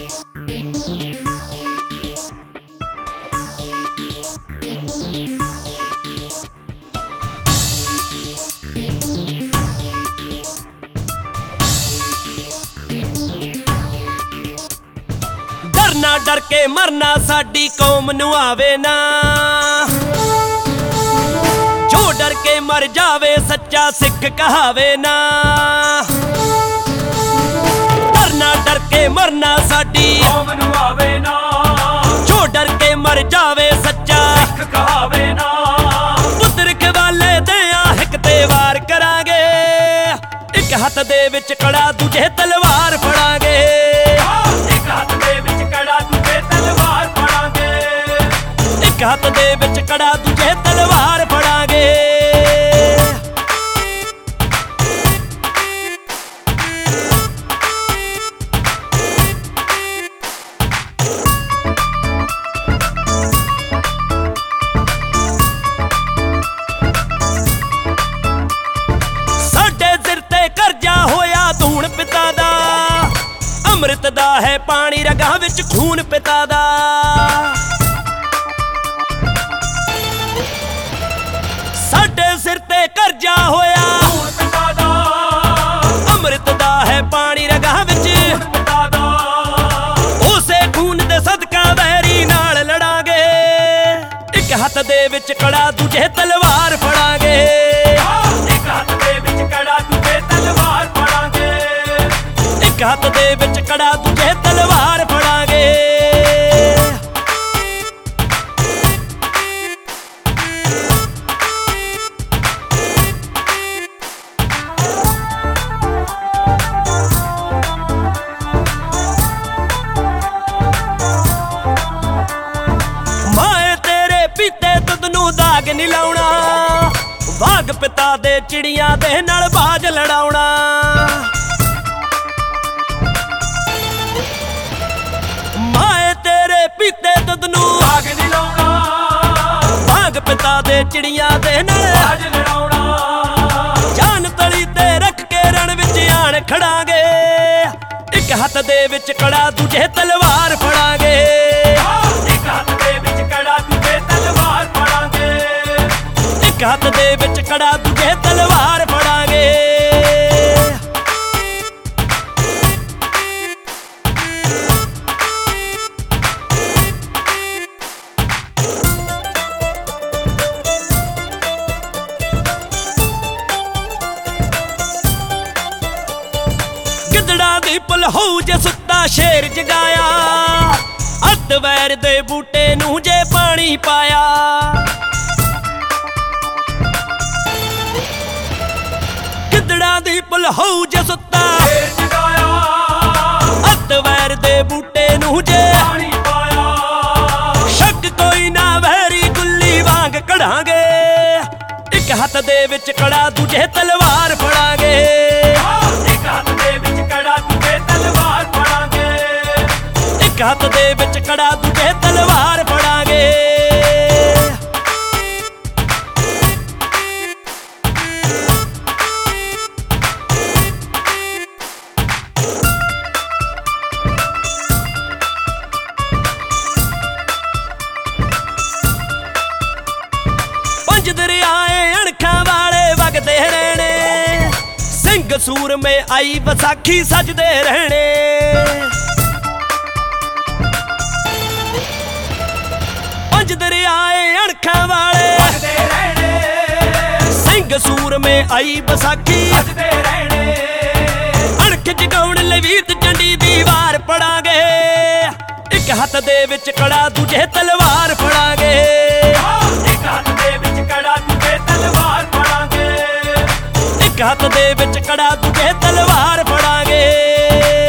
डरना डर के मरना साडी कौम नूं आवे ना, जो डर के मर जावे सच्चा सिख कहावे ना। डरना डर के मरना साडी कौम नूं आवे ना, जो डर के मर जावे सच्चा सिख कहावे ना। पुत्र वाले दियां हिक ते वार करांगे, एक हत्थ दे विच कड़ा दूजे तलवार फड़ांगे। एक हत्थ दे विच कड़ा दूजे तलवार फड़ांगे, एक हत्थ दे विच कड़ा दूजे तलवार फड़ांगे। साडे सिर ते करजा होया धूण पिता दा, अमृत दा है पानी रगां विच खून पिता दा। साडे सिर ते करजा होया खून पिता दा, अमृत दा है पानी रगां विच खून पिता दा। उसे खून दे सदका वैरी नाल लड़ांगे, एक हत्थ दे विच कड़ा दूजे तलवार फड़ांगे। एक हत्थ दे विच कड़ा दूजे तलवार फड़ांगे, एक हत्थ दे विच कड़ा दूजे तलवार फड़ांगे। माए तेरे पीते दुध नूं दाग नी लाउणा, वाघ पिता दे चिड़ियां दे नाल बाज लड़ाउणा। माए तेरे पीते दुध नूं दाग नी लाउणा, वाघ पिता दे चिड़ियां दे नाल बाज लड़ाउणा। जान तली ते रख के रण विच आण खड़ांगे, एक हत्थ दे विच कड़ा दूजे तलवार फड़ांगे। एक हत्थ दे विच कड़ा दूजे तलवार फड़ांगे, एक हत्थ दे विच कड़ा दूजे तलवार फड़ांगे। गिदड़ा दी पुल होऊ जे सुत्ता शेर जगाया, अत वैर दे बूटे नूं जे पानी पाया। गिदड़ा दी पुल होऊ जे सुत्ता शेर जगाया, अत वैर दे बूटे नूं जे पानी पाया। शक कोई ना वैरी गुल्ली वांग कढ़ांगे, एक हत्थ दे विच कड़ा दूजे तलवार फड़ांगे। एक हत्थ दे विच कड़ा दूजे तलवार फड़ांगे, एक हत्थ दे विच कड़ा दूजे तलवार फड़ांगे। पंज दरियाए अणखां वाले वगदे रहने, सिंह सूर में आई वसाखी सजदे रहने। पंज दरियाए अणखां वाले सजदे रहने, सिंह सूर में आई वसाखी सजदे रहने। अणख जगाउण लई वीर चंडी दी वार पड़ांगे, एक हत्थ दे विच कड़ा दूजे तलवार फड़ांगे। एक हत्थ दे विच कड़ा दूजे तलवार फड़ांगे, एक हत्थ दे विच कड़ा दूजे तलवार फड़ांगे।